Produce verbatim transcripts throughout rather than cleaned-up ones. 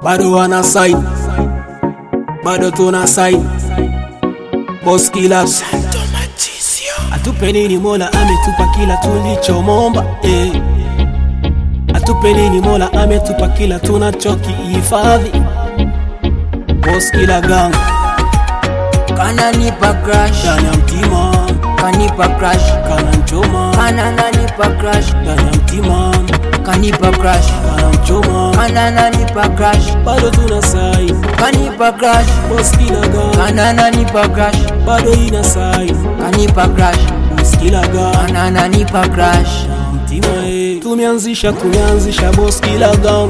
bado wana side, bado tuna side. Boss Killer Santo Matizio, atupe nini Mola ametupa kila tulichomomba, eh. Atupe nini Mola ametupa kila tunachokihifadhi. Boss Killer Gang kana nipa crash ndani ya mtima, kanipa crash kana nchoma, kana nanipa crash ndani ya mtima, kanipa crash kana nchoma, kana nanipa crash bado tuna side. kanipa crash Boss Killer Gang kana nanipa crash bado ina side. kanipa crash Boss Killer Gang kana nanipa crash mtima, eh. Tumeanzisha tumeanzisha Boss Killer Gang,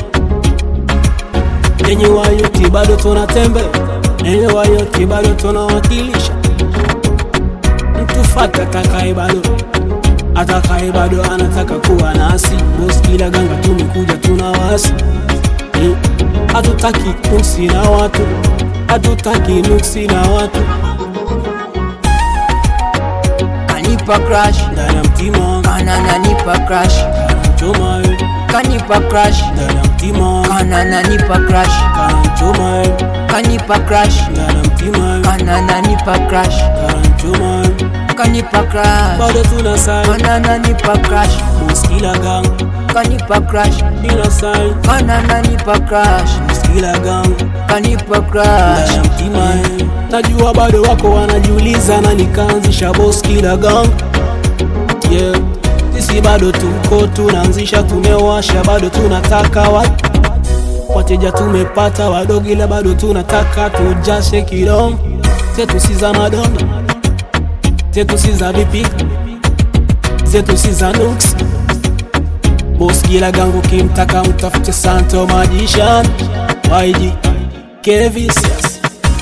yenye wayoti bado tunatembe, yenye wayoti bado tunawakilisha. Mtu fata atakaye bado, atakaye bado anataka kuwa nasi. Boss Killer Gang tumekuja tunawasi, eh. Hatutaki nuksi na watu, hatutaki nuksi na watu. kanipa crash Ndani ya mtima, kana nanipa crash kana nchoma, eh. kanipa crash Ndani ya mtima, kana nanipa crash kana nchoma, eh. kanipa crash Ndani ya mtima, kana nanipa crash kana nchoma, eh. kanipa crash bado tuna side. kana nanipa crash Boss Killer Gang kanipa crash ina side. kana nanipa crash Boss Killer Gang kanipa ndani crash ya mtima, eh. Najua bado wako wanajiuliza na nikaanzisha Boss Killer Gang, yeah. Sisi bado tuko tunaanzisha, tumewasha bado tunataka watu wateja tumepata wadogo, ila bado tunataka tujashe kidong. Zetu si za madongo, zetu si za vipika, zetu si za nuks. Boss Killer Gang ukimtaka mtafute Santo Magician, Y G Kevis, yes.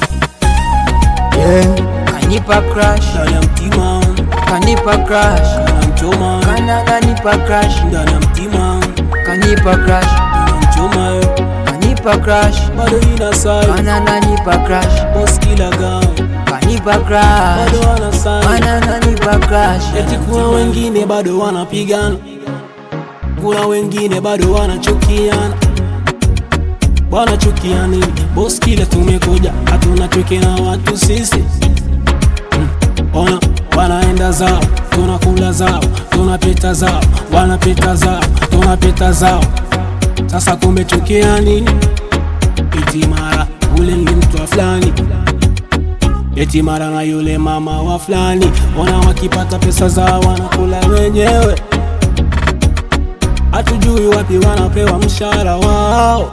yeah. kanipa crash Ndani ya mtima, kanipa crash kana nchoma, kana nanipa crash ndani ya mtima, kanipa crash kana nchoma, eh. kanipa crash bado ina side. kana nanipa crash Boss Killer Gang kanipa crash bado wana side. kana nanipa crash Eti kuna wengine bado wanapigana, kuna wengine bado wanachukiana, wanachukiana. Boss Killer tumekuja, hatuna chuki na watu sisi, hmm. Ona wanaenda zao, tunakula zao, tunapita zao, wanapita zao, tunapita zao. Sasa kumechukia nini? Eti mara ule ni mtu wa fulani, eti mara na yule mama wa fulani. Ona wakipata pesa zao wanakula wenyewe, hatujui wapi wanapewa mshahara wao.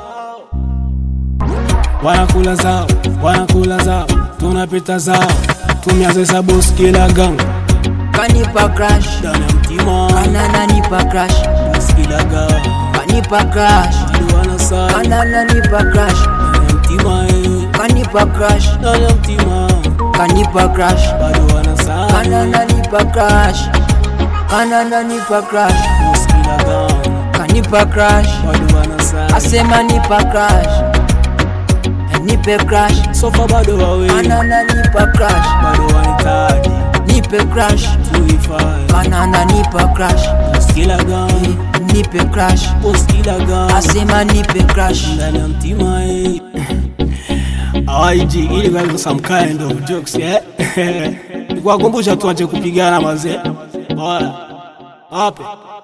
Wanakula zao, wanakula zao, tunapita zao. Tumeanzisha Boss Killer Gang kanipa crash ndani ya mtima, kana nanipa crash Boss Killer Gang kanipa crash bado wana side. kana nanipa crash Ndani ya mtima, eh. kanipa crash Ndani ya mtima, kanipa crash bado wana side. kana nanipa crash kana nanipa crash Boss Killer Gang kanipa crash bado wana side. asema nipa crash nipe crash Sofa bado wawe, kana nanipa crash bado wanahitaji nipe crash tuhifadhi. kana nanipa crash Boss Killer Gang, nipe crash Boss Killer Gang asema nipe crash ndani ya mtima, eh. Y G ili kwa some kind of jokes, yeah. Nikuwakumbusha tuache kupigana mazee. Bora. Wape.